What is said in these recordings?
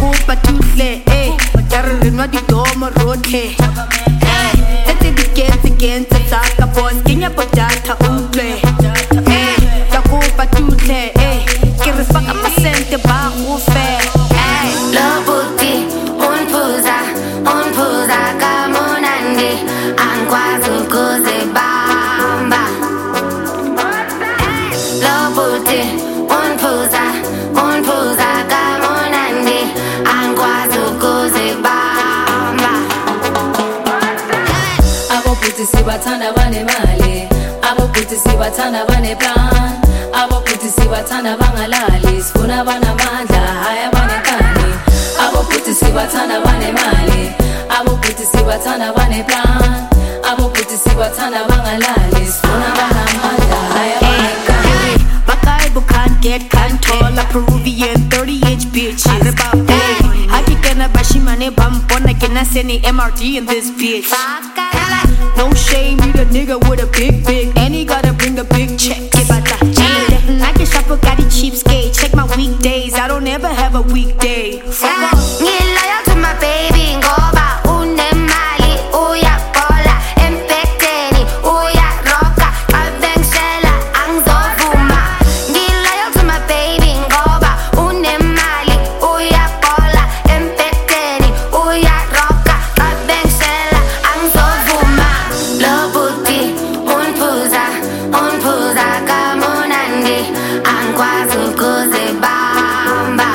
kopa tutle ka re re nwa didomo rotlhe tse di kentse tsaka boss kenya potata utlwe ka kopa tutle ke re faka masente ba go fe lobuti unphuza kamunandi angikwazi ukuzibamba lobuti unphuza kamunandi angikwazi ukuzibamba abobhuti sibathanda banemali abobhuti sibathanda baneplan abobhuti sibathanda bangalali sifuna banamandla hayi abanekani abobhuti sibathanda banemali abobhuti sibathanda baneplan abobhuti sibathanda bangalali sifuna banamandla hayi abanekani Bakaibo can't get control a Peruvian 30-inch bitches Hakikena bashimane bampona kena seni MRD in this bitch No shame, you the nigga with a big and he gotta bring a big check I can shop a got cheapskate check my weekdays I don't ever have a weekday Loyal to my baby ngoba unemali uyabola empekeni uyaroka abengishela angizovuma Loyal to my baby ngoba unemali uyabola empekeni uyaroka abengishela angizovuma lobuti unphuza kamunandi angikwazi ukuzibamba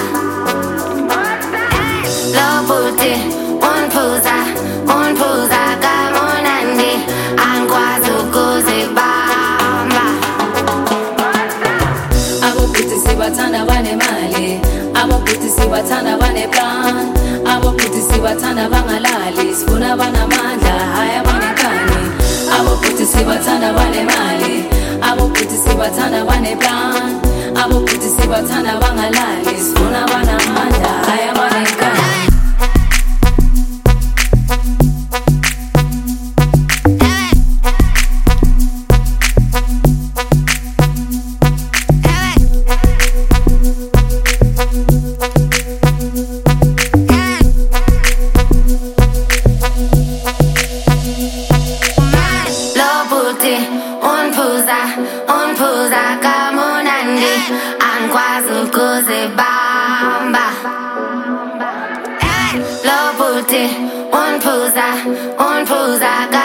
lobuti unphuza kamunandi angikwazi ukuzibamba abobhuti sibathanda banemali abobhuti sibathanda baneplan abobhuti sibathanda bangalali sifuna banamandla hayi abanekani abobhuti sibathanda banemali abobhuti sibathanda baneplan abobhuti sibathanda bangalali sifuna banamandla hayi abanekani lobuti unphuza kamunandi angikwazi ukuzibamba lobuti unphuza